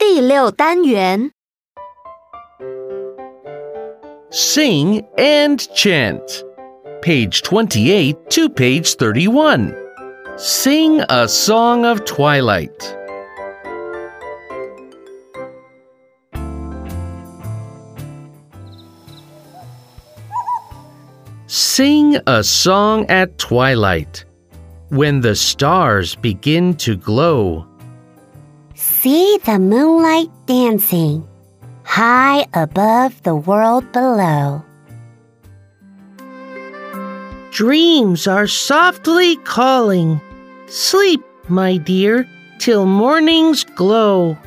第6单元 Sing and chant. Page 28 to page 31. Sing a song of twilight. Sing a song at twilight, when the stars begin to glow. See the moonlight dancing, high above the world below. Dreams are softly calling. Sleep, my dear, till morning's glow.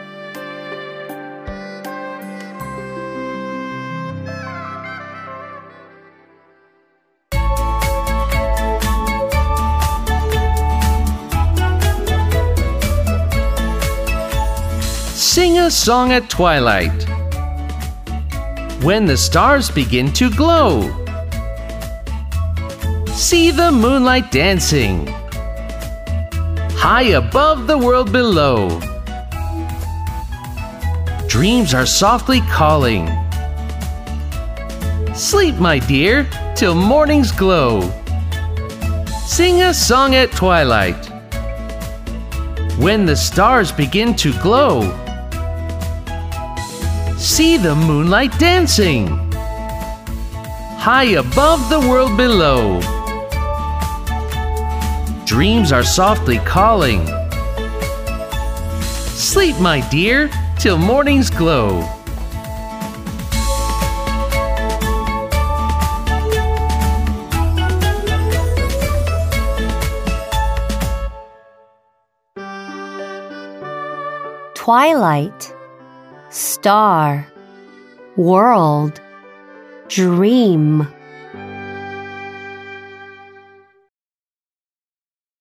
Sing a song at twilight, when the stars begin to glow. See the moonlight dancing, high above the world below. Dreams are softly calling. Sleep, my dear, till morning's glow. Sing a song at twilight, when the stars begin to glow. See the moonlight dancing, high above the world below. Dreams are softly calling. Sleep, my dear, till morning's glow. Twilight, star, world, dream.